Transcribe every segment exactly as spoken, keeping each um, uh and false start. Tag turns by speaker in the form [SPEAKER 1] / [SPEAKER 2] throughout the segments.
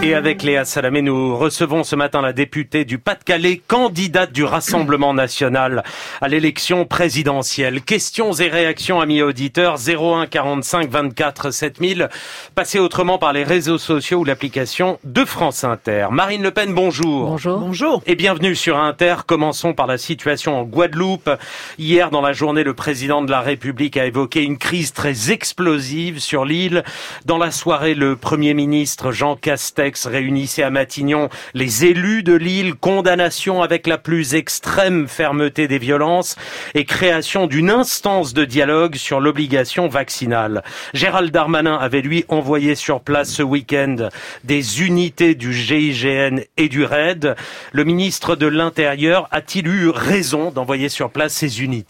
[SPEAKER 1] Et avec Léa Salamé, nous recevons ce matin la députée du Pas-de-Calais, candidate du Rassemblement national à l'élection présidentielle. Questions et réactions, amis auditeurs, zéro un quarante-cinq vingt-quatre sept mille. Passez autrement par les réseaux sociaux ou l'application de France Inter. Marine Le Pen, bonjour.
[SPEAKER 2] Bonjour.
[SPEAKER 1] Bonjour. Et bienvenue sur Inter. Commençons par la situation en Guadeloupe. Hier, dans la journée, le président de la République a évoqué une crise très explosive sur l'île. Dans la soirée, le Premier ministre Jean Castex réunissait à Matignon les élus de l'île, condamnation avec la plus extrême fermeté des violences et création d'une instance de dialogue sur l'obligation vaccinale. Gérald Darmanin avait lui envoyé sur place ce week-end des unités du G I G N et du R A I D. Le ministre de l'Intérieur a-t-il eu raison d'envoyer sur place ces unités ?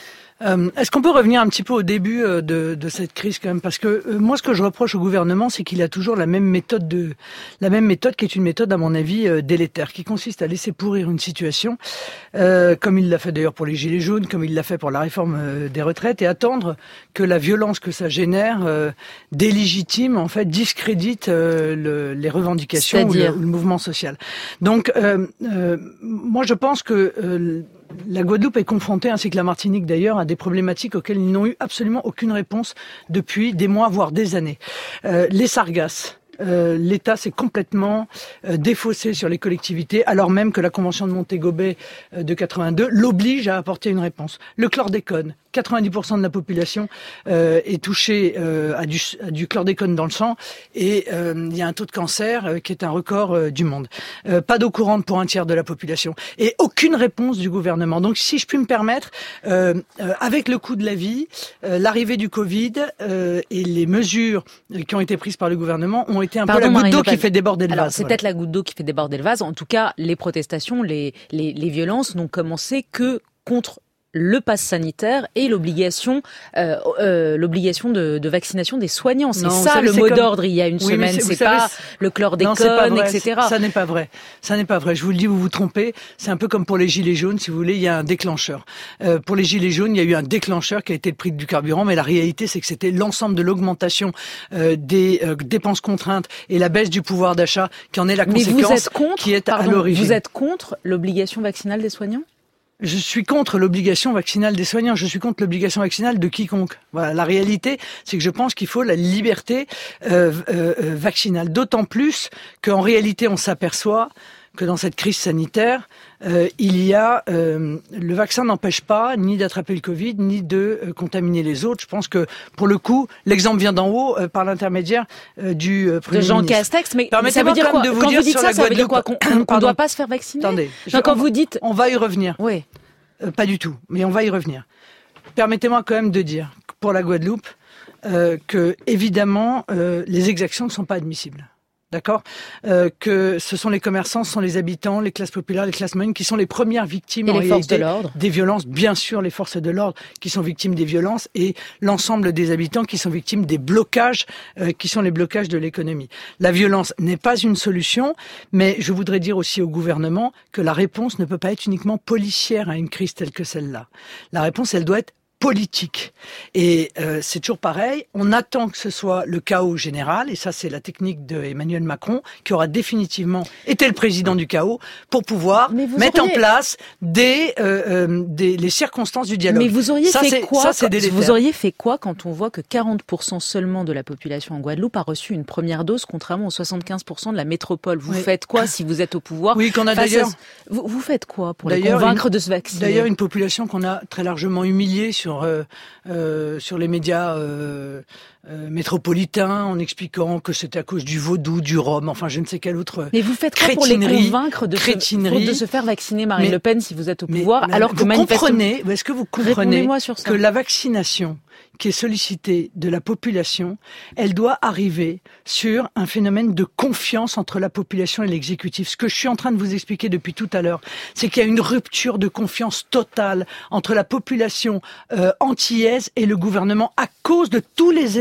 [SPEAKER 2] Euh, est-ce qu'on peut revenir un petit peu au début euh, de, de cette crise quand même ? Parce que euh, moi, ce que je reproche au gouvernement, c'est qu'il a toujours la même méthode de, la même méthode qui est une méthode, à mon avis, euh, délétère, qui consiste à laisser pourrir une situation, euh, comme il l'a fait d'ailleurs pour les gilets jaunes, comme il l'a fait pour la réforme euh, des retraites, et attendre que la violence que ça génère euh, délégitime, en fait, discrédite euh, le, les revendications ou le, ou le mouvement social. Donc, euh, euh, moi, je pense que euh, la Guadeloupe est confrontée, ainsi que la Martinique d'ailleurs, à des problématiques auxquelles ils n'ont eu absolument aucune réponse depuis des mois, voire des années. Euh, les sargasses. Euh, l'État s'est complètement euh, défaussé sur les collectivités, alors même que la Convention de Montego Bay euh, de quatre-vingt-deux l'oblige à apporter une réponse. Le chlordécone, quatre-vingt-dix pour cent de la population euh, est touchée euh, à, du, à du chlordécone dans le sang, et euh, il y a un taux de cancer euh, qui est un record euh, du monde. Euh, pas d'eau courante pour un tiers de la population, et aucune réponse du gouvernement. Donc si je puis me permettre, euh, euh, avec le coût de la vie, euh, l'arrivée du Covid euh, et les mesures qui ont été prises par le gouvernement ont été un
[SPEAKER 3] Pardon,
[SPEAKER 2] peu la goutte
[SPEAKER 3] Marine
[SPEAKER 2] d'eau
[SPEAKER 3] Le Pen.
[SPEAKER 2] qui fait déborder le
[SPEAKER 3] Alors,
[SPEAKER 2] vase.
[SPEAKER 3] c'est
[SPEAKER 2] Voilà.
[SPEAKER 3] peut-être la goutte d'eau qui fait déborder le vase. En tout cas, les protestations, les, les, les violences n'ont commencé que contre le pass sanitaire et l'obligation, euh, euh, l'obligation de, de vaccination des soignants. C'est
[SPEAKER 2] Non,
[SPEAKER 3] ça
[SPEAKER 2] savez,
[SPEAKER 3] le
[SPEAKER 2] c'est
[SPEAKER 3] mot
[SPEAKER 2] comme...
[SPEAKER 3] d'ordre il y a une
[SPEAKER 2] oui,
[SPEAKER 3] semaine.
[SPEAKER 2] C'est,
[SPEAKER 3] c'est
[SPEAKER 2] savez,
[SPEAKER 3] pas
[SPEAKER 2] c'est...
[SPEAKER 3] le chlordécone,
[SPEAKER 2] non, pas vrai.
[SPEAKER 3] et cetera.
[SPEAKER 2] Ça n'est pas vrai. Ça n'est pas vrai. Je vous le dis, vous vous trompez. C'est un peu comme pour les gilets jaunes, si vous voulez, il y a un déclencheur. Euh, pour les gilets jaunes, il y a eu un déclencheur qui a été le prix du carburant, mais la réalité, c'est que c'était l'ensemble de l'augmentation euh, des euh, dépenses contraintes et la baisse du pouvoir d'achat qui en est la
[SPEAKER 3] mais
[SPEAKER 2] conséquence,
[SPEAKER 3] vous êtes contre,
[SPEAKER 2] qui est
[SPEAKER 3] pardon,
[SPEAKER 2] à l'origine.
[SPEAKER 3] Vous êtes contre l'obligation vaccinale des soignants ?
[SPEAKER 2] Je suis contre l'obligation vaccinale des soignants. Je suis contre l'obligation vaccinale de quiconque. Voilà, la réalité, c'est que je pense qu'il faut la liberté euh, euh, vaccinale. D'autant plus qu'en réalité, on s'aperçoit que dans cette crise sanitaire, euh, il y a euh, le vaccin n'empêche pas ni d'attraper le Covid ni de euh, contaminer les autres. Je pense que pour le coup, l'exemple vient d'en haut euh, par l'intermédiaire euh, du euh, Premier
[SPEAKER 3] de Jean
[SPEAKER 2] ministre.
[SPEAKER 3] Castex. Mais ça veut dire quoi ?
[SPEAKER 2] Vous
[SPEAKER 3] Quand
[SPEAKER 2] dire
[SPEAKER 3] vous dites ça, ça veut dire quoi ? Qu'on ne doit pas se faire vacciner ?
[SPEAKER 2] Attendez.
[SPEAKER 3] Non,
[SPEAKER 2] Je,
[SPEAKER 3] quand
[SPEAKER 2] on,
[SPEAKER 3] vous dites,
[SPEAKER 2] on va y revenir.
[SPEAKER 3] Oui.
[SPEAKER 2] Euh, pas du tout, mais on va y revenir. Permettez-moi quand même de dire pour la Guadeloupe euh, que évidemment euh, les exactions ne sont pas admissibles. D'accord, euh, que ce sont les commerçants, ce sont les habitants, les classes populaires, les classes moyennes qui sont les premières victimes
[SPEAKER 3] et
[SPEAKER 2] en
[SPEAKER 3] les forces
[SPEAKER 2] réalité
[SPEAKER 3] de l'ordre.
[SPEAKER 2] Des violences. Bien sûr, les forces de l'ordre qui sont victimes des violences et l'ensemble des habitants qui sont victimes des blocages euh, qui sont les blocages de l'économie. La violence n'est pas une solution, mais je voudrais dire aussi au gouvernement que la réponse ne peut pas être uniquement policière à une crise telle que celle-là. La réponse, elle doit être politique. Et euh, c'est toujours pareil, on attend que ce soit le chaos général, et ça c'est la technique de Emmanuel Macron, qui aura définitivement été le président du chaos, pour pouvoir mettre
[SPEAKER 3] auriez...
[SPEAKER 2] en place des, euh, euh, des les circonstances du dialogue.
[SPEAKER 3] Mais vous auriez
[SPEAKER 2] ça,
[SPEAKER 3] fait
[SPEAKER 2] c'est,
[SPEAKER 3] quoi
[SPEAKER 2] ça, c'est délétère.
[SPEAKER 3] Vous auriez fait quoi quand on voit que quarante pour cent seulement de la population en Guadeloupe a reçu une première dose, contrairement aux soixante-quinze pour cent de la métropole ? Vous
[SPEAKER 2] oui.
[SPEAKER 3] faites quoi si vous êtes au pouvoir ?
[SPEAKER 2] Oui, qu'on a d'ailleurs...
[SPEAKER 3] À... Vous, vous faites quoi pour les convaincre
[SPEAKER 2] une...
[SPEAKER 3] de se vacciner ?
[SPEAKER 2] D'ailleurs, une population qu'on a très largement humiliée sur... Euh, Euh, sur les médias euh, euh, métropolitains en expliquant que c'était à cause du vaudou, du rhum, enfin je ne sais quelle autre crétinerie.
[SPEAKER 3] Mais vous faites quoi pour les convaincre de se, de se faire vacciner, Marine
[SPEAKER 2] mais,
[SPEAKER 3] Le Pen, si vous êtes au pouvoir,
[SPEAKER 2] mais,
[SPEAKER 3] alors que
[SPEAKER 2] vous
[SPEAKER 3] manifestement...
[SPEAKER 2] comprenez, est-ce que vous comprenez
[SPEAKER 3] sur ça.
[SPEAKER 2] que la vaccination qui est sollicitée de la population, elle doit arriver sur un phénomène de confiance entre la population et l'exécutif. Ce que je suis en train de vous expliquer depuis tout à l'heure, c'est qu'il y a une rupture de confiance totale entre la population euh, antillaise et le gouvernement à cause de tous les éléments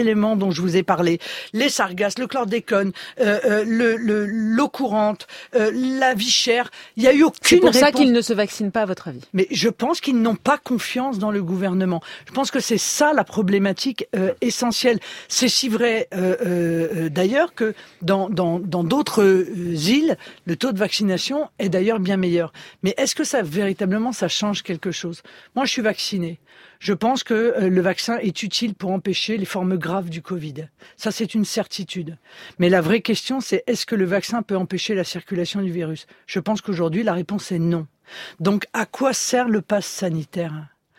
[SPEAKER 2] éléments dont je vous ai parlé, les sargasses, le chlordécone, euh, euh, le, le, l'eau courante, euh, la vie chère, il n'y a eu aucune
[SPEAKER 3] C'est pour
[SPEAKER 2] réponse.
[SPEAKER 3] ça qu'ils ne se vaccinent pas, à votre avis?
[SPEAKER 2] Mais je pense qu'ils n'ont pas confiance dans le gouvernement. Je pense que c'est ça la problématique euh, essentielle. C'est si vrai euh, euh, d'ailleurs que dans, dans, dans d'autres euh, îles, le taux de vaccination est d'ailleurs bien meilleur. Mais est-ce que ça véritablement ça change quelque chose? Moi, je suis vacciné. Je pense que euh, le vaccin est utile pour empêcher les formes graves du Covid. Ça, c'est une certitude. Mais la vraie question, c'est est-ce que le vaccin peut empêcher la circulation du virus? Je pense qu'aujourd'hui, la réponse est non. Donc, à quoi sert le pass sanitaire ?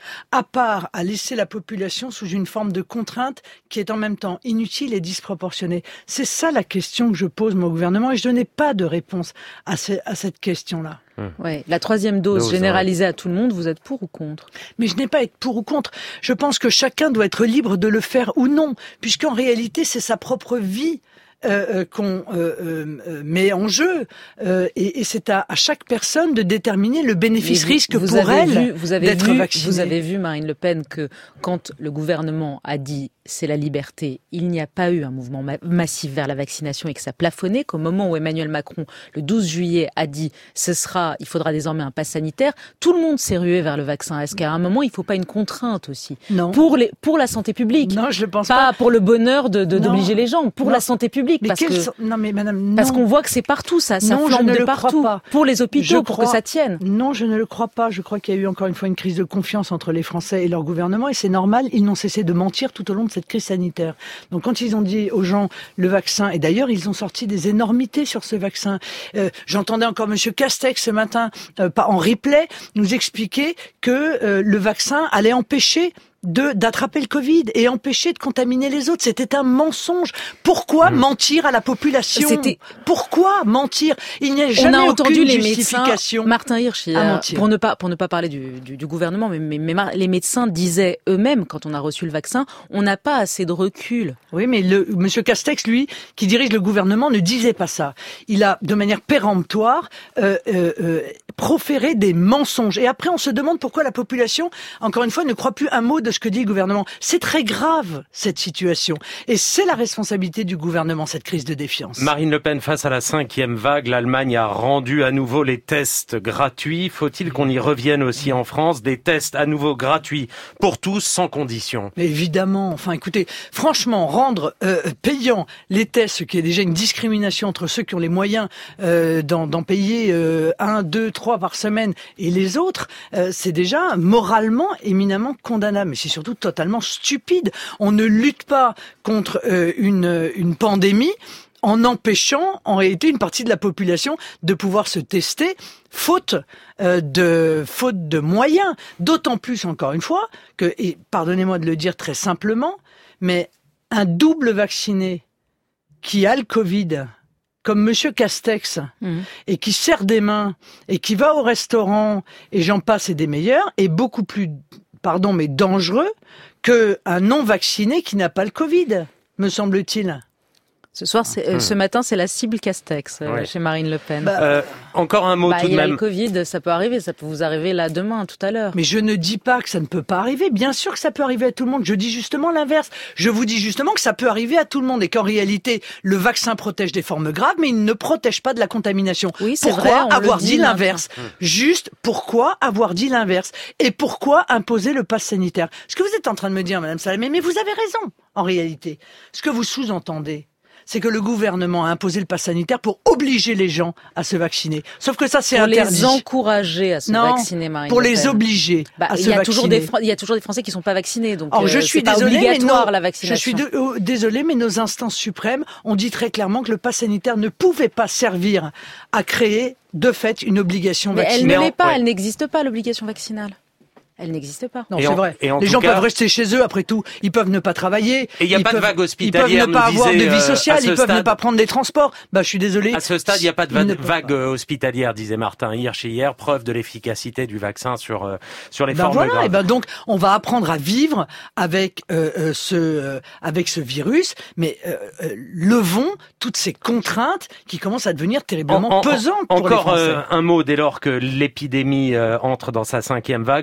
[SPEAKER 2] À part à laisser la population sous une forme de contrainte qui est en même temps inutile et disproportionnée. C'est ça la question que je pose moi, au gouvernement et je n'ai pas de réponse à, ce, à cette question-là.
[SPEAKER 3] Ouais, la troisième dose, dose généralisée ouais. à tout le monde, vous êtes pour ou contre? Mais
[SPEAKER 2] je n'ai pas à être pour ou contre. Je pense que chacun doit être libre de le faire ou non, puisqu'en réalité, c'est sa propre vie. Euh, qu'on euh, euh, met en jeu euh, et, et c'est à, à chaque personne de déterminer le bénéfice-risque
[SPEAKER 3] vous, vous
[SPEAKER 2] pour elle
[SPEAKER 3] vu, vous avez
[SPEAKER 2] d'être
[SPEAKER 3] vu,
[SPEAKER 2] vaccinée.
[SPEAKER 3] Vous avez vu, Marine Le Pen, que quand le gouvernement a dit c'est la liberté, il n'y a pas eu un mouvement ma- massif vers la vaccination et que ça plafonnait, qu'au moment où Emmanuel Macron, le douze juillet, a dit ce sera, il faudra désormais un pass sanitaire, tout le monde s'est rué vers le vaccin. Est-ce qu'à un moment, il ne faut pas une contrainte aussi
[SPEAKER 2] non.
[SPEAKER 3] pour, les, pour la santé publique?
[SPEAKER 2] Non, je ne pense
[SPEAKER 3] pas.
[SPEAKER 2] Pas
[SPEAKER 3] pour le bonheur de, de, d'obliger les gens, pour
[SPEAKER 2] non.
[SPEAKER 3] la santé publique.
[SPEAKER 2] Mais
[SPEAKER 3] parce, que,
[SPEAKER 2] sont... non, mais madame, non.
[SPEAKER 3] parce qu'on voit que c'est partout, ça, ça
[SPEAKER 2] non,
[SPEAKER 3] flambe
[SPEAKER 2] je ne
[SPEAKER 3] de
[SPEAKER 2] le
[SPEAKER 3] partout.
[SPEAKER 2] Crois pas.
[SPEAKER 3] Pour les hôpitaux,
[SPEAKER 2] je
[SPEAKER 3] pour
[SPEAKER 2] crois...
[SPEAKER 3] que ça tienne.
[SPEAKER 2] Non, je ne le crois pas. Je crois qu'il y a eu encore une fois une crise de confiance entre les Français et leur gouvernement et c'est normal, ils n'ont cessé de mentir tout au long de cette crise sanitaire. Donc quand ils ont dit aux gens le vaccin, et d'ailleurs ils ont sorti des énormités sur ce vaccin. Euh, j'entendais encore Monsieur Castex ce matin, euh, en replay, nous expliquer que euh, le vaccin allait empêcher de d'attraper le Covid et empêcher de contaminer les autres. C'était un mensonge. Pourquoi mmh. mentir à la population? C'était... Pourquoi mentir? Il n'y a jamais
[SPEAKER 3] On a entendu les
[SPEAKER 2] justification.
[SPEAKER 3] Médecins, Martin Hirsch, euh, pour ne pas pour ne pas parler du, du, du gouvernement, mais, mais, mais les médecins disaient eux-mêmes quand on a reçu le vaccin, on n'a pas assez de recul.
[SPEAKER 2] Oui, mais le Monsieur Castex, lui, qui dirige le gouvernement, ne disait pas ça. Il a, de manière péremptoire, euh, euh, euh, proféré des mensonges. Et après, on se demande pourquoi la population, encore une fois, ne croit plus un mot de ce que dit le gouvernement. C'est très grave, cette situation. Et c'est la responsabilité du gouvernement, cette crise de défiance.
[SPEAKER 1] Marine Le Pen, face à la cinquième vague, l'Allemagne a rendu à nouveau les tests gratuits. Faut-il qu'on y revienne aussi en France? Des tests à nouveau gratuits pour tous, sans condition.
[SPEAKER 2] Mais évidemment. Enfin, écoutez, franchement, rendre euh, payant les tests, ce qui est déjà une discrimination entre ceux qui ont les moyens euh, d'en, d'en payer euh, un, deux, trois par semaine et les autres, euh, c'est déjà moralement éminemment condamnable. Mais c'est surtout totalement stupide. On ne lutte pas contre euh, une, une pandémie en empêchant en réalité une partie de la population de pouvoir se tester faute euh, de faute de moyens. D'autant plus, encore une fois, que, et pardonnez-moi de le dire très simplement, mais un double vacciné qui a le Covid, comme Monsieur Castex, mmh. et qui serre des mains, et qui va au restaurant, et j'en passe et des meilleurs, est beaucoup plus pardon, mais dangereux qu'un non-vacciné qui n'a pas le Covid, me semble-t-il.
[SPEAKER 3] Ce soir, c'est, euh, mmh. ce matin, c'est la cible Castex euh, ouais. chez Marine Le Pen.
[SPEAKER 1] Bah, euh, encore un mot
[SPEAKER 3] bah,
[SPEAKER 1] tout de même.
[SPEAKER 3] Il y a le Covid, ça peut arriver, ça peut vous arriver là demain, tout à l'heure.
[SPEAKER 2] Mais je ne dis pas que ça ne peut pas arriver. Bien sûr que ça peut arriver à tout le monde. Je dis justement l'inverse. Je vous dis justement que ça peut arriver à tout le monde et qu'en réalité, le vaccin protège des formes graves, mais il ne protège pas de la contamination.
[SPEAKER 3] Oui, c'est
[SPEAKER 2] pourquoi
[SPEAKER 3] vrai,
[SPEAKER 2] avoir
[SPEAKER 3] dit,
[SPEAKER 2] dit l'inverse mmh. Juste pourquoi avoir dit l'inverse et pourquoi imposer le pass sanitaire? Ce que vous êtes en train de me dire, Madame Salamé, mais vous avez raison. En réalité, ce que vous sous-entendez, c'est que le gouvernement a imposé le pass sanitaire pour obliger les gens à se vacciner. Sauf que ça, c'est
[SPEAKER 3] pour
[SPEAKER 2] interdit.
[SPEAKER 3] Pour les encourager à se
[SPEAKER 2] non,
[SPEAKER 3] vacciner, Marine
[SPEAKER 2] pour
[SPEAKER 3] Le Pen.
[SPEAKER 2] les obliger
[SPEAKER 3] bah,
[SPEAKER 2] à se
[SPEAKER 3] y a
[SPEAKER 2] vacciner.
[SPEAKER 3] Toujours des, il y a toujours des Français qui ne sont pas vaccinés, donc
[SPEAKER 2] Alors,
[SPEAKER 3] euh,
[SPEAKER 2] je suis
[SPEAKER 3] c'est pas
[SPEAKER 2] désolée,
[SPEAKER 3] obligatoire
[SPEAKER 2] nos,
[SPEAKER 3] la vaccination.
[SPEAKER 2] Je suis de, oh, désolée, mais nos instances suprêmes ont dit très clairement que le pass sanitaire ne pouvait pas servir à créer, de fait, une obligation
[SPEAKER 3] mais
[SPEAKER 2] vaccinale.
[SPEAKER 3] Elle ne l'est pas,
[SPEAKER 1] ouais.
[SPEAKER 3] elle n'existe pas, l'obligation vaccinale. Elle n'existe pas.
[SPEAKER 2] Non,
[SPEAKER 1] et
[SPEAKER 2] c'est
[SPEAKER 1] en,
[SPEAKER 2] vrai.
[SPEAKER 1] Et en
[SPEAKER 2] les gens
[SPEAKER 1] cas...
[SPEAKER 2] peuvent rester chez eux, après tout. Ils peuvent ne pas travailler.
[SPEAKER 1] Et il n'y a pas
[SPEAKER 2] peuvent,
[SPEAKER 1] de vague hospitalière.
[SPEAKER 2] Ils peuvent ne pas avoir
[SPEAKER 1] disait,
[SPEAKER 2] de vie sociale.
[SPEAKER 1] Euh,
[SPEAKER 2] ils peuvent
[SPEAKER 1] stade,
[SPEAKER 2] ne pas prendre des transports. Bah, je suis désolé.
[SPEAKER 1] À ce stade, il n'y a pas de va- vague
[SPEAKER 2] pas.
[SPEAKER 1] hospitalière, disait Martin Hirsch hier. Preuve de l'efficacité du vaccin sur euh, sur les
[SPEAKER 2] ben
[SPEAKER 1] formes
[SPEAKER 2] voilà,
[SPEAKER 1] graves.
[SPEAKER 2] Et ben donc, on va apprendre à vivre avec euh, euh, ce euh, avec ce virus, mais euh, euh, levons toutes ces contraintes qui commencent à devenir terriblement
[SPEAKER 1] en, en,
[SPEAKER 2] pesantes
[SPEAKER 1] en,
[SPEAKER 2] pour
[SPEAKER 1] encore
[SPEAKER 2] les Français.
[SPEAKER 1] Euh, un mot dès lors que l'épidémie euh, entre dans sa cinquième vague. Faut-il avoir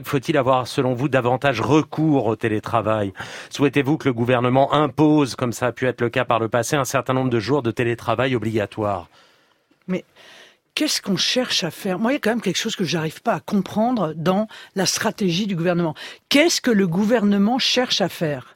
[SPEAKER 1] avoir, selon vous, davantage recours au télétravail? Souhaitez-vous que le gouvernement impose, comme ça a pu être le cas par le passé, un certain nombre de jours de télétravail obligatoire?
[SPEAKER 2] Mais qu'est-ce qu'on cherche à faire? Moi, il y a quand même quelque chose que je n'arrive pas à comprendre dans la stratégie du gouvernement. Qu'est-ce que le gouvernement cherche à faire?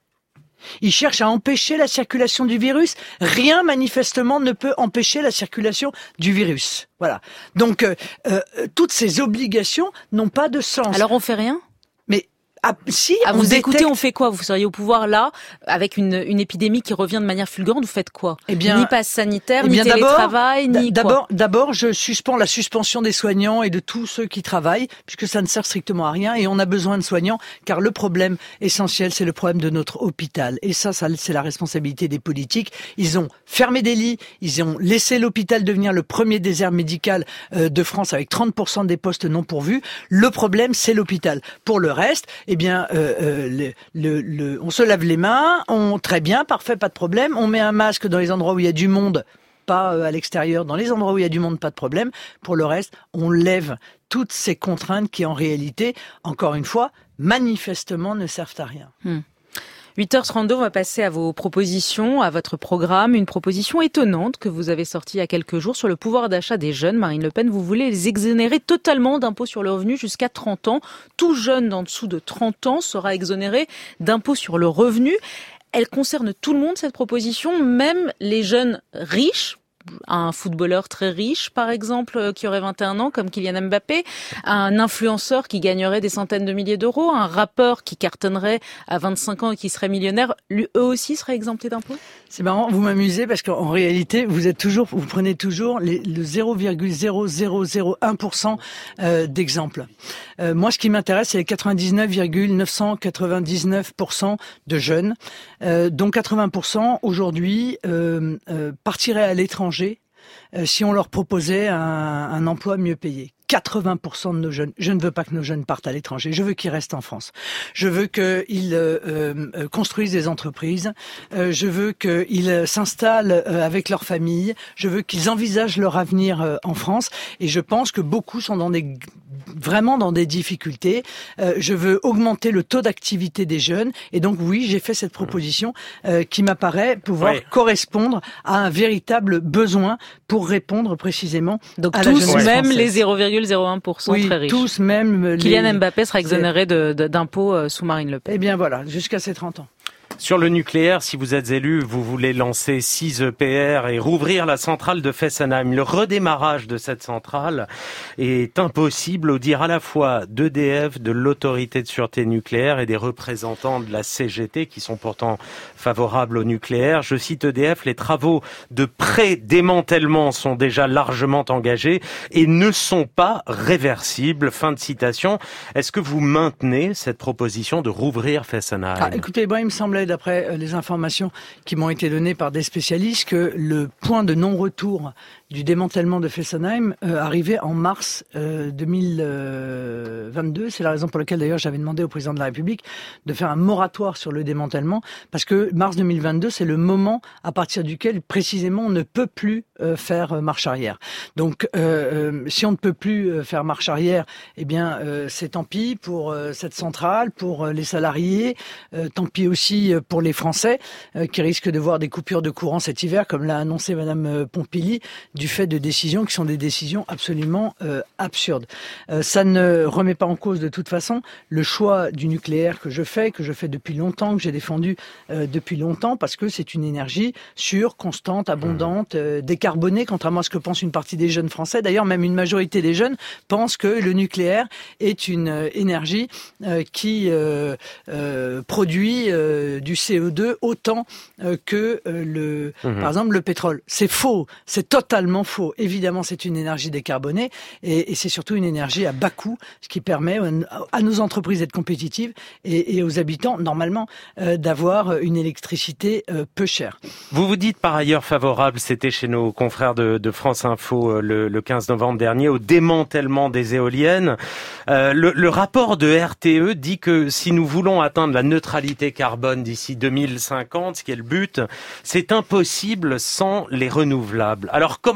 [SPEAKER 2] Il cherche à empêcher la circulation du virus. Rien, manifestement, ne peut empêcher la circulation du virus. Voilà. Donc, euh, euh, toutes ces obligations n'ont pas de sens.
[SPEAKER 3] Alors, on fait rien?
[SPEAKER 2] Mais ah, si,
[SPEAKER 3] à
[SPEAKER 2] on
[SPEAKER 3] vous
[SPEAKER 2] détecte...
[SPEAKER 3] écouter, on fait quoi? Vous seriez au pouvoir là, avec une, une épidémie qui revient de manière fulgurante, vous faites quoi?
[SPEAKER 2] Eh bien,
[SPEAKER 3] ni passe sanitaire,
[SPEAKER 2] eh bien,
[SPEAKER 3] ni télétravail,
[SPEAKER 2] d'abord,
[SPEAKER 3] ni
[SPEAKER 2] d'abord,
[SPEAKER 3] quoi?
[SPEAKER 2] D'abord, je suspends la suspension des soignants et de tous ceux qui travaillent, puisque ça ne sert strictement à rien, et on a besoin de soignants, car le problème essentiel, c'est le problème de notre hôpital. Et ça, ça c'est la responsabilité des politiques. Ils ont fermé des lits, ils ont laissé l'hôpital devenir le premier désert médical euh, de France, avec trente pour cent des postes non pourvus. Le problème, c'est l'hôpital. Pour le reste, eh bien, euh, euh, Le, le, le, on se lave les mains, on très bien, parfait, pas de problème. On met un masque dans les endroits où il y a du monde, pas à l'extérieur. Dans les endroits où il y a du monde, pas de problème. Pour le reste, on lève toutes ces contraintes qui, en réalité, encore une fois, manifestement ne servent à rien.
[SPEAKER 3] Hmm. huit heures trente-deux, on va passer à vos propositions, à votre programme. Une proposition étonnante que vous avez sortie il y a quelques jours sur le pouvoir d'achat des jeunes. Marine Le Pen, vous voulez les exonérer totalement d'impôt sur le revenu jusqu'à trente ans. Tout jeune d'en dessous de trente ans sera exonéré d'impôt sur le revenu. Elle concerne tout le monde, cette proposition, même les jeunes riches. Un footballeur très riche, par exemple, qui aurait vingt et un ans, comme Kylian Mbappé, un influenceur qui gagnerait des centaines de milliers d'euros, un rappeur qui cartonnerait à vingt-cinq ans et qui serait millionnaire, lui, eux aussi seraient exemptés d'impôts?
[SPEAKER 2] C'est marrant, vous m'amusez parce qu'en réalité, vous êtes toujours, vous prenez toujours les, le zéro virgule zéro zéro zéro un pour cent euh, d'exemples. Euh, moi, ce qui m'intéresse, c'est les quatre-vingt-dix-neuf virgule neuf cent quatre-vingt-dix-neuf pour cent de jeunes, euh, dont quatre-vingts pour cent aujourd'hui euh, euh, partiraient à l'étranger euh, si on leur proposait un, un emploi mieux payé. quatre-vingts pour cent de nos jeunes. Je ne veux pas que nos jeunes partent à l'étranger. Je veux qu'ils restent en France. Je veux qu'ils euh, euh, construisent des entreprises. Euh, je veux qu'ils s'installent euh, avec leur famille. Je veux qu'ils envisagent leur avenir euh, en France. Et je pense que beaucoup sont dans des vraiment dans des difficultés. Euh, je veux augmenter le taux d'activité des jeunes. Et donc oui, j'ai fait cette proposition euh, qui m'apparaît pouvoir oui. correspondre à un véritable besoin pour répondre précisément
[SPEAKER 3] donc
[SPEAKER 2] à
[SPEAKER 3] tous,
[SPEAKER 2] la jeunesse
[SPEAKER 3] même
[SPEAKER 2] française.
[SPEAKER 3] Les zéro virgule zéro un pour cent
[SPEAKER 2] oui,
[SPEAKER 3] très riches.
[SPEAKER 2] Tous, même
[SPEAKER 3] Kylian
[SPEAKER 2] les...
[SPEAKER 3] Mbappé sera exonéré de, de, d'impôts sous Marine Le Pen.
[SPEAKER 2] Eh bien voilà, jusqu'à ses trente ans.
[SPEAKER 1] Sur le nucléaire, si vous êtes élu, vous voulez lancer six E P R et rouvrir la centrale de Fessenheim. Le redémarrage de cette centrale est impossible au dire à la fois d'E D F, de l'autorité de sûreté nucléaire et des représentants de la C G T qui sont pourtant favorables au nucléaire. Je cite E D F, les travaux de pré-démantèlement sont déjà largement engagés et ne sont pas réversibles. Fin de citation. Est-ce que vous maintenez cette proposition de rouvrir Fessenheim?
[SPEAKER 2] Ah, écoutez, moi, il me semblait, d'après les informations qui m'ont été données par des spécialistes, que le point de non-retour du démantèlement de Fessenheim euh, arrivait en mars euh, deux mille vingt-deux. C'est la raison pour laquelle, d'ailleurs, j'avais demandé au président de la République de faire un moratoire sur le démantèlement, parce que mars deux mille vingt-deux, c'est le moment à partir duquel, précisément, on ne peut plus euh, faire marche arrière. Donc, euh, euh, si on ne peut plus faire marche arrière, eh bien, euh, c'est tant pis pour euh, cette centrale, pour euh, les salariés, euh, tant pis aussi pour les Français euh, qui risquent de voir des coupures de courant cet hiver, comme l'a annoncé Madame Pompili, du fait de décisions qui sont des décisions absolument euh, absurdes. Euh, ça ne remet pas en cause de toute façon le choix du nucléaire que je fais, que je fais depuis longtemps, que j'ai défendu euh, depuis longtemps, parce que c'est une énergie sûre, constante, abondante, euh, décarbonée, contrairement à ce que pense une partie des jeunes Français. D'ailleurs, même une majorité des jeunes pensent que le nucléaire est une euh, énergie euh, qui euh, euh, produit euh, du C O deux autant euh, que euh, le, mmh. par exemple, le pétrole. C'est faux, c'est totalement faux. Évidemment, c'est une énergie décarbonée et, et c'est surtout une énergie à bas coût, ce qui permet à nos entreprises d'être compétitives et, et aux habitants, normalement, euh, d'avoir une électricité euh, peu chère.
[SPEAKER 1] Vous vous dites par ailleurs favorable, c'était chez nos confrères de, de France Info le, le quinze novembre dernier, au démantèlement des éoliennes. Euh, le, le rapport de R T E dit que si nous voulons atteindre la neutralité carbone d'ici deux mille cinquante, ce qui est le but, c'est impossible sans les renouvelables. Alors comment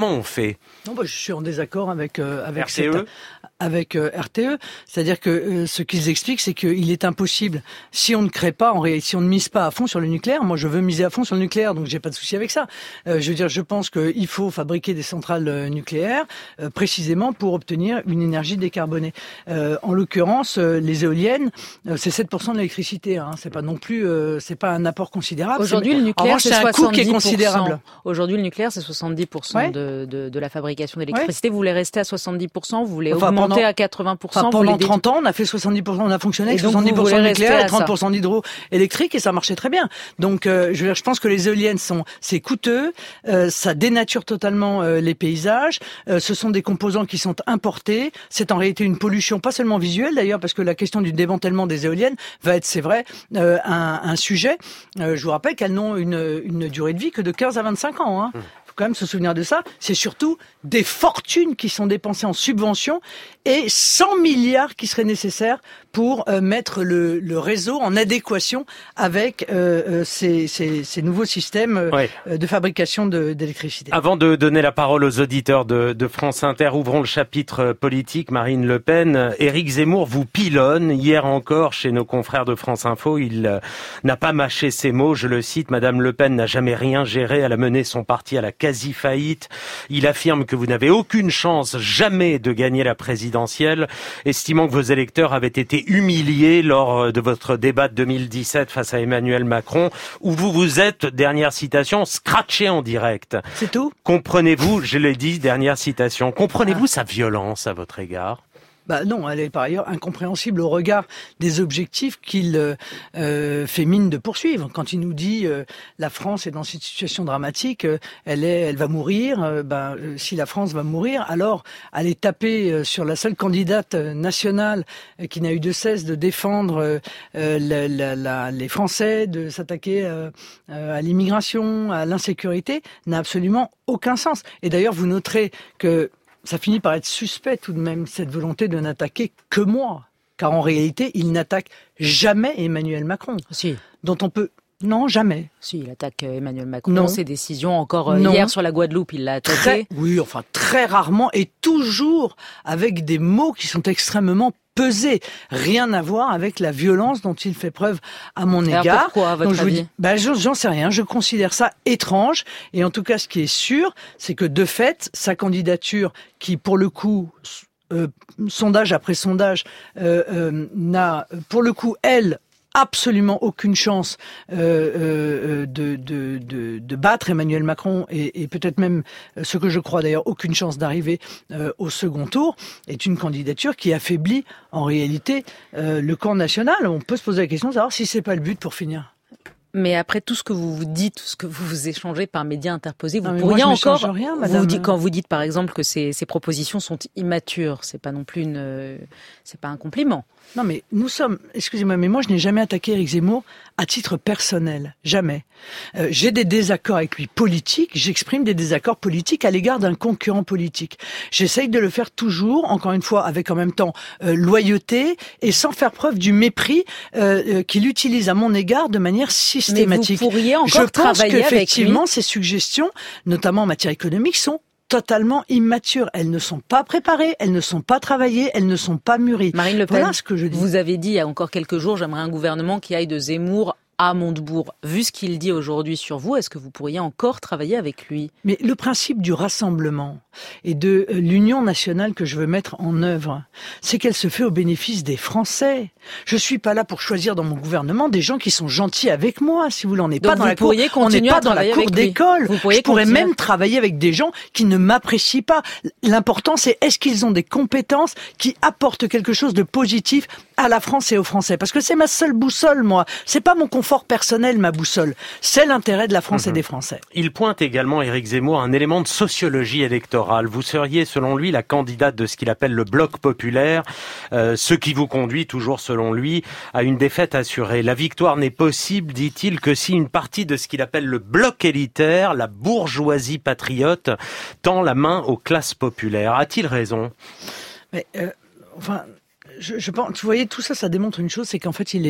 [SPEAKER 1] Comment on fait?
[SPEAKER 2] Non, bah, je suis en désaccord avec euh, avec
[SPEAKER 1] R T E
[SPEAKER 2] cette, avec euh, R T E, c'est-à-dire que euh, ce qu'ils expliquent, c'est qu'il est impossible, si on ne crée pas, en réalité, si on ne mise pas à fond sur le nucléaire. Moi, je veux miser à fond sur le nucléaire, donc j'ai pas de souci avec ça. Euh, je veux dire, je pense qu'il faut fabriquer des centrales euh, nucléaires euh, précisément pour obtenir une énergie décarbonée. Euh, en l'occurrence, euh, les éoliennes, euh, c'est sept pour cent de l'électricité. Hein. C'est pas non plus, euh, c'est pas un apport considérable.
[SPEAKER 3] Aujourd'hui,
[SPEAKER 2] c'est...
[SPEAKER 3] le nucléaire,
[SPEAKER 2] c'est,
[SPEAKER 3] c'est
[SPEAKER 2] un coût qui est
[SPEAKER 3] soixante-dix pour cent.
[SPEAKER 2] considérable.
[SPEAKER 3] Aujourd'hui, le nucléaire, c'est soixante-dix pour cent
[SPEAKER 2] ouais.
[SPEAKER 3] de, de, de la fabrication d'électricité. Ouais. Vous voulez rester à soixante-dix pour cent, vous voulez
[SPEAKER 2] enfin,
[SPEAKER 3] augmenter
[SPEAKER 2] pendant,
[SPEAKER 3] à quatre-vingts pour cent.
[SPEAKER 2] Enfin, pendant trente ans, on a fait soixante-dix pour cent, on a fonctionné avec soixante-dix pour cent de nucléaire et trente pour cent d'hydroélectrique et ça marchait très bien. Donc, euh, je veux dire, je pense que les éoliennes sont, c'est coûteux, euh, ça dénature totalement euh, les paysages, euh, ce sont des composants qui sont importés, c'est en réalité une pollution, pas seulement visuelle d'ailleurs, parce que la question du démantèlement des éoliennes va être, c'est vrai, euh, un, un sujet. Euh, je vous rappelle qu'elles n'ont une, une durée de vie que de quinze à vingt-cinq ans. Hein. Mmh. Quand même se souvenir de ça, c'est surtout des fortunes qui sont dépensées en subventions et cent milliards qui seraient nécessaires pour euh, mettre le, le réseau en adéquation avec euh, ces, ces, ces nouveaux systèmes euh, ouais. de fabrication de, d'électricité.
[SPEAKER 1] Avant de donner la parole aux auditeurs de, de France Inter, ouvrons le chapitre politique. Marine Le Pen, Éric Zemmour vous pilonne. Hier encore, chez nos confrères de France Info, il euh, n'a pas mâché ses mots. Je le cite, Madame Le Pen n'a jamais rien géré. Elle a mené son parti à la quasi-faillite. Il affirme que vous n'avez aucune chance jamais de gagner la présidentielle, estimant que vos électeurs avaient été humiliés lors de votre débat de deux mille dix-sept face à Emmanuel Macron, où vous vous êtes, dernière citation, scratché en direct.
[SPEAKER 2] C'est tout ?
[SPEAKER 1] Comprenez-vous, je l'ai dit, dernière citation, comprenez-vous ah. sa violence à votre égard ?
[SPEAKER 2] Bah non, elle est par ailleurs incompréhensible au regard des objectifs qu'il euh, fait mine de poursuivre. Quand il nous dit euh, la France est dans cette situation dramatique, euh, elle est, elle va mourir. Euh, ben euh, si la France va mourir, alors aller taper euh, sur la seule candidate nationale euh, qui n'a eu de cesse de défendre euh, la, la, la, les Français, de s'attaquer euh, euh, à l'immigration, à l'insécurité, n'a absolument aucun sens. Et d'ailleurs, vous noterez que ça finit par être suspect tout de même, cette volonté de n'attaquer que moi. Car en réalité, il n'attaque jamais Emmanuel Macron.
[SPEAKER 3] Si.
[SPEAKER 2] Dont on peut... Non, jamais.
[SPEAKER 3] Si, il attaque Emmanuel Macron.
[SPEAKER 2] Non.
[SPEAKER 3] Ses décisions, encore
[SPEAKER 2] non.
[SPEAKER 3] hier sur la Guadeloupe, il l'a attaqué.
[SPEAKER 2] Très, oui, enfin très rarement et toujours avec des mots qui sont extrêmement pesé, rien à voir avec la violence dont il fait preuve à mon
[SPEAKER 3] Alors
[SPEAKER 2] égard.
[SPEAKER 3] Pourquoi, à votre
[SPEAKER 2] Donc, je
[SPEAKER 3] avis
[SPEAKER 2] vous dis, bah, j'en sais rien, je considère ça étrange, et en tout cas, ce qui est sûr, c'est que de fait, sa candidature, qui pour le coup, euh, sondage après sondage, euh, euh, n'a, pour le coup, elle, absolument aucune chance euh, euh, de, de, de, de battre Emmanuel Macron et, et peut-être même, ce que je crois d'ailleurs, aucune chance d'arriver euh, au second tour, est une candidature qui affaiblit en réalité euh, le camp national. On peut se poser la question de savoir si c'est pas le but pour finir.
[SPEAKER 3] Mais après tout ce que vous vous dites, tout ce que vous vous échangez par médias interposés, vous
[SPEAKER 2] non,
[SPEAKER 3] pourriez
[SPEAKER 2] moi,
[SPEAKER 3] encore,
[SPEAKER 2] rien,
[SPEAKER 3] vous vous dites, quand vous dites par exemple que ces, ces propositions sont immatures, c'est pas non plus une, c'est pas un compliment.
[SPEAKER 2] Non mais nous sommes, excusez-moi, mais moi je n'ai jamais attaqué Éric Zemmour à titre personnel, jamais. Euh, j'ai des désaccords avec lui politiques, j'exprime des désaccords politiques à l'égard d'un concurrent politique. J'essaye de le faire toujours, encore une fois, avec en même temps euh, loyauté et sans faire preuve du mépris euh, euh, qu'il utilise à mon égard de manière systématique.
[SPEAKER 3] Mais vous pourriez encore
[SPEAKER 2] Je pense
[SPEAKER 3] travailler
[SPEAKER 2] qu'effectivement
[SPEAKER 3] avec lui.
[SPEAKER 2] Ces suggestions, notamment en matière économique, sont totalement immatures. Elles ne sont pas préparées, elles ne sont pas travaillées, elles ne sont pas mûries.
[SPEAKER 3] Marine Le Pen,
[SPEAKER 2] voilà ce que je dis.
[SPEAKER 3] Vous avez dit il y a encore quelques jours, j'aimerais un gouvernement qui aille de Zemmour à Montebourg. Vu ce qu'il dit aujourd'hui sur vous, est-ce que vous pourriez encore travailler avec lui ?
[SPEAKER 2] Mais le principe du rassemblement et de l'union nationale que je veux mettre en œuvre, c'est qu'elle se fait au bénéfice des Français. Je suis pas là pour choisir dans mon gouvernement des gens qui sont gentils avec moi. Si vous voulez, on n'est pas dans la cour, on n'est pas dans la cour d'école. Je pourrais continuer. Même travailler avec des gens qui ne m'apprécient pas. L'important, c'est est-ce qu'ils ont des compétences qui apportent quelque chose de positif à la France et aux Français. Parce que c'est ma seule boussole, moi. C'est pas mon confort personnel, ma boussole. C'est l'intérêt de la France mmh. et des Français.
[SPEAKER 1] Il pointe également, Éric Zemmour, un élément de sociologie électorale. Vous seriez, selon lui, la candidate de ce qu'il appelle le bloc populaire, euh, ce qui vous conduit, toujours selon lui, à une défaite assurée. La victoire n'est possible, dit-il, que si une partie de ce qu'il appelle le bloc élitaire, la bourgeoisie patriote, tend la main aux classes populaires. A-t-il raison ?
[SPEAKER 2] Mais, euh, enfin... Je, je pense, vous voyez, tout ça, ça démontre une chose, c'est qu'en fait, il est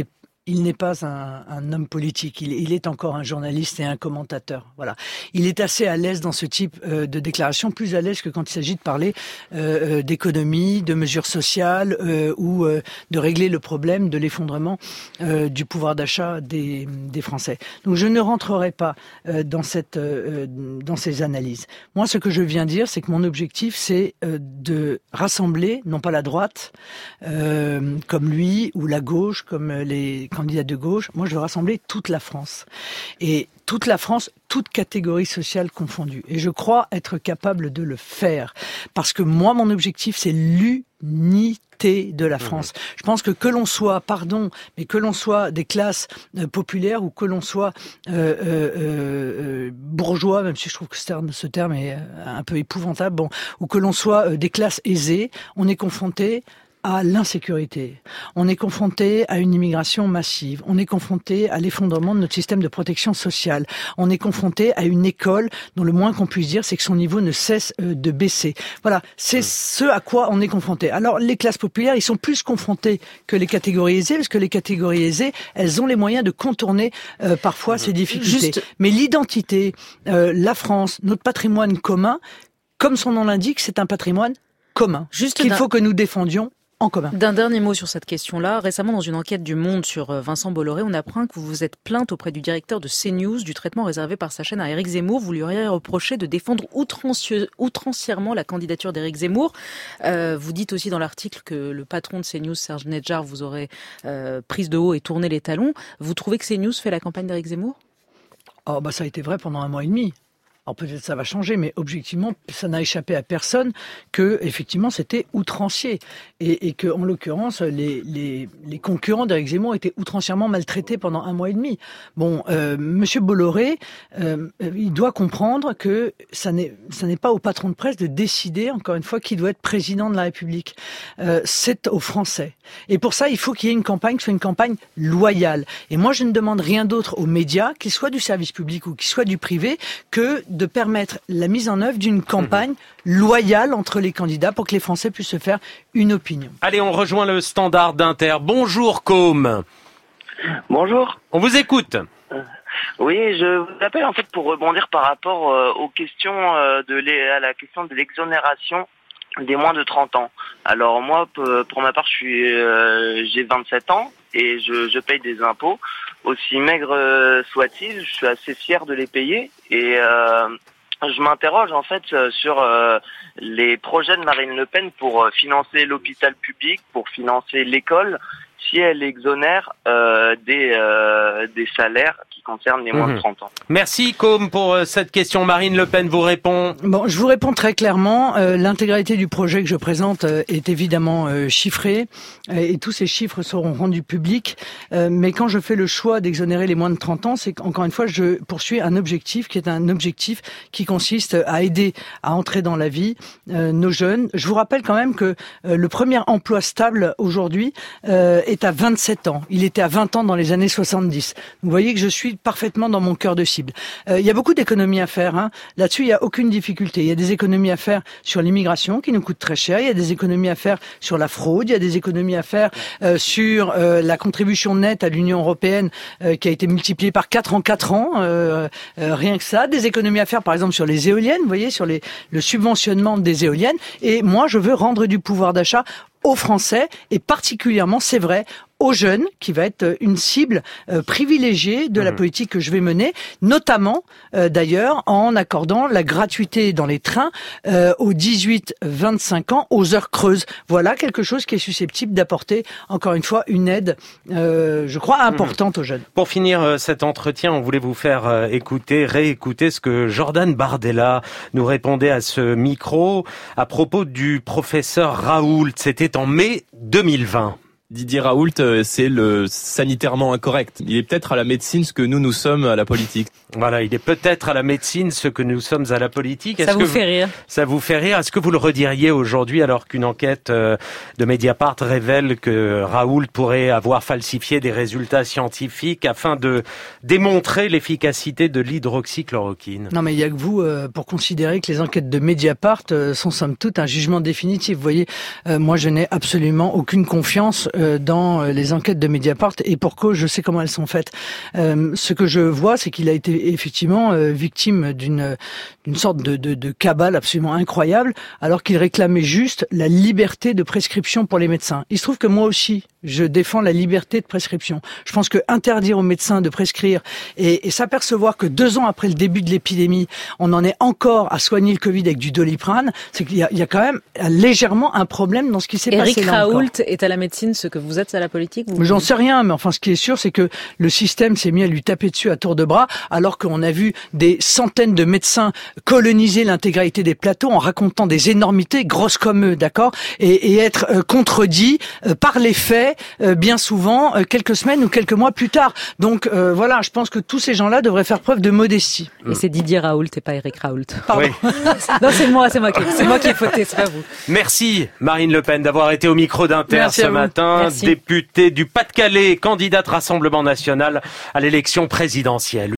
[SPEAKER 2] il n'est pas un, un homme politique, il, il est encore un journaliste et un commentateur. Voilà, il est assez à l'aise dans ce type euh, de déclaration, plus à l'aise que quand il s'agit de parler euh, d'économie, de mesures sociales euh, ou euh, de régler le problème de l'effondrement euh, du pouvoir d'achat des, des Français. Donc je ne rentrerai pas euh, dans cette euh, dans ces analyses. Moi, ce que je viens dire, c'est que mon objectif, c'est euh, de rassembler, non pas la droite euh, comme lui ou la gauche comme les candidats de gauche. Moi, je veux rassembler toute la France. Et toute la France, toute catégorie sociale confondue. Et je crois être capable de le faire. Parce que moi, mon objectif, c'est l'unité de la France. Mmh. Je pense que que l'on soit, pardon, mais que l'on soit des classes euh, populaires ou que l'on soit euh, euh, euh, bourgeois, même si je trouve que ce terme, ce terme est un peu épouvantable, bon, ou que l'on soit euh, des classes aisées, on est confronté à l'insécurité. On est confronté à une immigration massive. On est confronté à l'effondrement de notre système de protection sociale. On est confronté à une école dont le moins qu'on puisse dire, c'est que son niveau ne cesse de baisser. Voilà, c'est ce à quoi on est confronté. Alors, les classes populaires, ils sont plus confrontés que les catégories aisées, parce que les catégories aisées, elles ont les moyens de contourner euh, parfois ces difficultés. Juste... Mais l'identité, euh, la France, notre patrimoine commun, comme son nom l'indique, c'est un patrimoine commun. Juste qu'il faut que nous défendions en commun.
[SPEAKER 3] D'un dernier mot sur cette question-là. Récemment, dans une enquête du Monde sur Vincent Bolloré, on apprend que vous vous êtes plainte auprès du directeur de CNews du traitement réservé par sa chaîne à Éric Zemmour. Vous lui auriez reproché de défendre outrancièrement la candidature d'Éric Zemmour. Euh, vous dites aussi dans l'article que le patron de CNews, Serge Nedjar, vous aurait euh, prise de haut et tourné les talons. Vous trouvez que CNews fait la campagne d'Éric Zemmour ?
[SPEAKER 2] Oh, bah, ça a été vrai pendant un mois et demi. Alors peut-être ça va changer, mais objectivement, ça n'a échappé à personne que effectivement c'était outrancier et, et que en l'occurrence les les, les concurrents d'Éric Zemmour étaient outrancièrement maltraités pendant un mois et demi. Bon, euh, Monsieur Bolloré, euh, il doit comprendre que ça n'est ça n'est pas au patron de presse de décider encore une fois qui doit être président de la République. Euh, c'est aux Français. Et pour ça, il faut qu'il y ait une campagne qui soit une campagne loyale. Et moi, je ne demande rien d'autre aux médias, qu'ils soient du service public ou qu'ils soient du privé, que de permettre la mise en œuvre d'une campagne mmh. loyale entre les candidats pour que les Français puissent se faire une opinion.
[SPEAKER 1] Allez, on rejoint le standard d'Inter. Bonjour, Côme.
[SPEAKER 4] Bonjour.
[SPEAKER 1] On vous écoute.
[SPEAKER 4] Euh, oui, je vous appelle en fait pour rebondir par rapport euh, aux questions euh, de les, à la question de l'exonération des moins de trente ans. Alors moi, pour ma part, je suis, euh, j'ai vingt-sept ans et je, je paye des impôts. Aussi maigre soit-il, je suis assez fier de les payer et euh, je m'interroge en fait sur euh, les projets de Marine Le Pen pour financer l'hôpital public, pour financer l'école, si elle exonère euh, des, euh, des salaires qui concernent les moins mmh. de trente ans.
[SPEAKER 1] Merci Côme pour cette question. Marine Le Pen vous répond.
[SPEAKER 2] Bon, je vous réponds très clairement. Euh, l'intégralité du projet que je présente euh, est évidemment euh, chiffrée euh, et tous ces chiffres seront rendus publics. Euh, mais quand je fais le choix d'exonérer les moins de trente ans, c'est qu'encore une fois, je poursuis un objectif qui est un objectif qui consiste à aider à entrer dans la vie euh, nos jeunes. Je vous rappelle quand même que euh, le premier emploi stable aujourd'hui euh, est à vingt-sept ans. Il était à vingt ans dans les années soixante-dix. Vous voyez que je suis parfaitement dans mon cœur de cible. Euh, il y a beaucoup d'économies à faire. Hein. Là-dessus, il n'y a aucune difficulté. Il y a des économies à faire sur l'immigration qui nous coûte très cher. Il y a des économies à faire sur la fraude. Il y a des économies à faire euh, sur euh, la contribution nette à l'Union européenne euh, qui a été multipliée par quatre en quatre ans. Euh, euh, rien que ça. Des économies à faire, par exemple, sur les éoliennes. Vous voyez, sur les, le subventionnement des éoliennes. Et moi, je veux rendre du pouvoir d'achat aux Français et particulièrement, c'est vrai, aux jeunes, qui va être une cible euh, privilégiée de mmh. la politique que je vais mener, notamment euh, d'ailleurs en accordant la gratuité dans les trains euh, aux dix-huit vingt-cinq ans, aux heures creuses. Voilà quelque chose qui est susceptible d'apporter, encore une fois, une aide, euh, je crois, importante mmh. aux jeunes.
[SPEAKER 1] Pour finir euh, cet entretien, on voulait vous faire euh, écouter, réécouter ce que Jordan Bardella nous répondait à ce micro à propos du professeur Raoult. C'était en mai deux mille vingt.
[SPEAKER 5] Didier Raoult, c'est le sanitairement incorrect. Il est peut-être à la médecine ce que nous, nous sommes à la politique.
[SPEAKER 1] Voilà, il est peut-être à la médecine ce que nous sommes à la politique.
[SPEAKER 3] Est-ce ça vous que fait rire
[SPEAKER 1] Ça vous fait rire. Est-ce que vous le rediriez aujourd'hui alors qu'une enquête de Mediapart révèle que Raoult pourrait avoir falsifié des résultats scientifiques afin de démontrer l'efficacité de l'hydroxychloroquine?
[SPEAKER 2] Non mais il y a que vous euh, pour considérer que les enquêtes de Mediapart euh, sont somme toute un jugement définitif. Vous voyez, euh, moi je n'ai absolument aucune confiance euh, dans les enquêtes de Mediapart, et pour cause, je sais comment elles sont faites. Euh, ce que je vois, c'est qu'il a été effectivement euh, victime d'une d'une sorte de, de, de cabale absolument incroyable, alors qu'il réclamait juste la liberté de prescription pour les médecins. Il se trouve que moi aussi, je défends la liberté de prescription. Je pense que interdire aux médecins de prescrire et, et s'apercevoir que deux ans après le début de l'épidémie, on en est encore à soigner le Covid avec du Doliprane, c'est qu'il y a, il y a quand même légèrement un problème dans ce qui s'est
[SPEAKER 3] Éric
[SPEAKER 2] passé là
[SPEAKER 3] Raoult
[SPEAKER 2] encore.
[SPEAKER 3] est à la médecine ce que vous êtes à la politique. Vous...
[SPEAKER 2] J'en sais rien, mais enfin, ce qui est sûr, c'est que le système s'est mis à lui taper dessus à tour de bras, alors qu'on a vu des centaines de médecins coloniser l'intégralité des plateaux en racontant des énormités grosses comme eux, d'accord, et, et être euh, contredits euh, par les faits, euh, bien souvent, euh, quelques semaines ou quelques mois plus tard. Donc euh, voilà, je pense que tous ces gens-là devraient faire preuve de modestie.
[SPEAKER 3] Et c'est Didier Raoult et pas Éric Raoult.
[SPEAKER 2] Pardon.
[SPEAKER 1] Oui.
[SPEAKER 3] Non, c'est moi, c'est moi qui, c'est moi qui ai fauté, c'est pas vous.
[SPEAKER 1] Merci Marine Le Pen d'avoir été au micro d'Inter
[SPEAKER 2] Merci
[SPEAKER 1] ce
[SPEAKER 2] à vous.
[SPEAKER 1] matin,
[SPEAKER 3] Merci.
[SPEAKER 1] députée du Pas-de-Calais, candidate Rassemblement National à l'élection présidentielle.